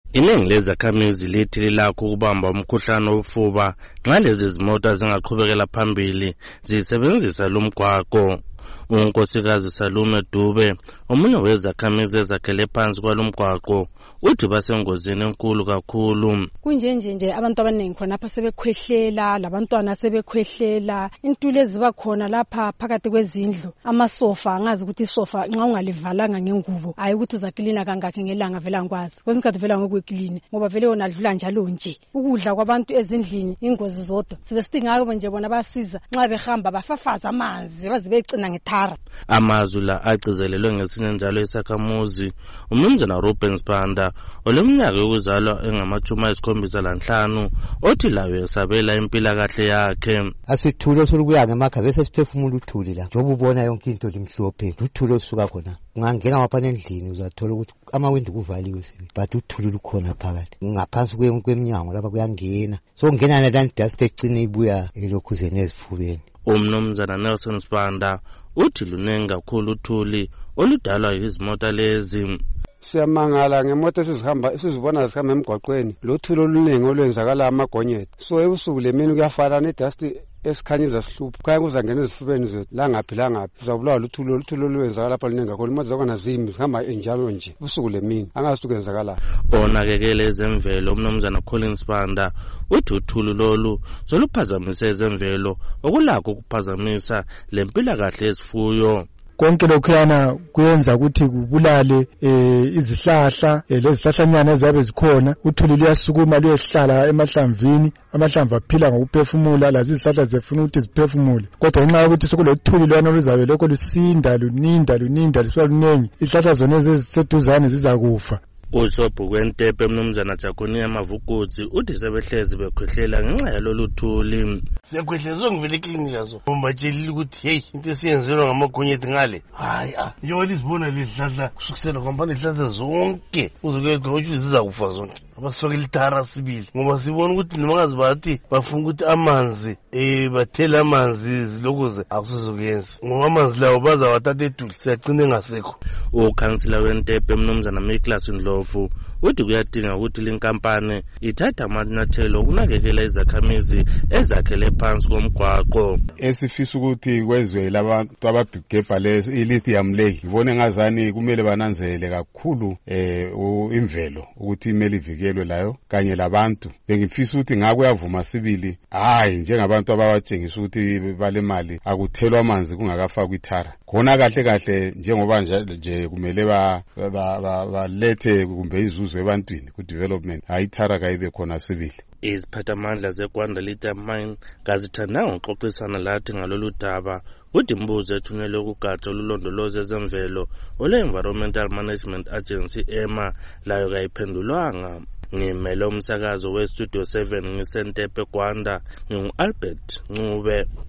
Iningi lezakhamizi lithi lilakho ukubamba umkhuhlane wofuba nxa lezi zimota zingaqhubekela phambili zisebenzisa lumgwaqo. Unkosikazi Salume Dube, omunye wezakhamizi ezakhele phansi kwalomgwaqo, uthi basengozini enkulu kakhulu. Kunjenje abantu abaningi khona lapha sebekhwehlela, labantwana sebekhwehlela, intulo eziba khona lapha phakathi kwezindlu, amasofa angazi ukuthi isofa nxa ungalivalanga ngengubo ayi ukuthi uzaklina kangaki ngelanga vela ngikwazi. Kwesinye isikhathi vela ngokukline ngoba vele wona adlula njalo nje. Ukudla kwabantu ezindlini ingozi zodwa. Sibe sidingako nje bona basiza nxa behamba bafafaza amanzi baze becina ngethara. Amazwi la agcizelelwe ngesinye njalo isakhamuzi uMnumzana Ruben Sibanda oleminyaka yokuzalwa engama-75 othi layo esabela impilakahle yakhe. Asithulo solukuya ngemakha bese siphefumula uthuli la njengoba ubona yonke into limhlophe uthuli osuka khona ungangena ngapha endlini uzathola ukuthi amawindi kuvaliwe but uthuli lukhona phakathi ngaphansi kweminyango lapha kuyangena so ungena nalani dust ecine ibuya elokhuzeni ezifubeni. Umnumzana Nelson Sibanda uthi luningi kakhulu uthuli oludalwa yizimota lezi. Siyamangala ngemoto esizibona zihamba emgwaqweni lothuli oluningi olwenzakala amagonyeti so ebusuku lemini kuyafana nedust esikhanyiza sihlupha khaya kuzangena ezifubeni zethu la ngaphi sizabulawa luthuli olwenzakala lapha luningi kakhulu imoto zakhona zimbi zihamba njalo nje ubusuku lemini angazi ukuthi kwenzakala. Onakekele ezemvelo uMnumzana Collins Sibanda uthi uthuli lolu soluphazamise ezemvelo okulakho ukuphazamisa lempilakahle yezifuyo. Konke lokhuyana kuyenza ukuthi kubulale izihlahla lezihlahlanyana ezabe zikhona. Uthuli luyasukuma luyehlala emahlamvini, amahlamvu aphila ngokuphefumula, lazo izihlahla zifuna ukuthi ziphefumule. Kodwa ngenxa yokuthi sokulothuli lwana luzabe lokho lusinda luninda lisuka lunengi, izihlahla zona eziseduzane zizakufa. Usobhu kwentepe uMnumzana Jaconia Mavukudzi uthi sebehlezi bekhwehlela ngenxa yalolu thuli. Siyakhwehlezwa ngivele eklinika zo umbatshelile ukuthi hey into esiyenzelwa ngamagonyeti ngale hayi njengoba lizibona lezihlahla kusukisela kwambani izihlahla zonke uzokuyeka ukuthi zizakufa zonke abasifakela itara sibili ngoba sibona ukuthi nomakazi bathi bafuna ukuthi amanzi bathele amanzi zilokuze akusizokuyenza ngoba amanzi lawo bazawathatha eTuli siyagcina engasekho. Ukhansila wentepe uMnumzana Miklas Ndlovu uthi kuyadinga ukuthi linkampani ithatha amanyathelo ukunakekela izakhamizi ezakhele phansi komgwaqo. Esifisa ukuthi kwezwe labantu abagebha lithium le ngibone ngazani kumele bananzelele kakhulu imvelo ukuthi imele ivikelwe layo kanye labantu. Bengifisa ukuthi ngakuyavuma sibili hayi njengabantu abawatshengisa ukuthi balemali akuthelwa amanzi kungakafakwa ithara khona kahle njengoba nje kumele balethe kumbe izuzo ebantwini ku development hayi ithara kayibe khona sibili. Iziphathamandla zeGwanda Lithium Mine kazithandanga ukuxoxisana lathi ngalolu daba uthi imbuzo ethunyelwe kugatsha olulondoloza ezemvelo ole-Environmental Management Agency EMA layo kayiphendulwanga. Ngimele umsakazo we-Studio 7 ngisentepe Gwanda ngingu-Albert Ncube.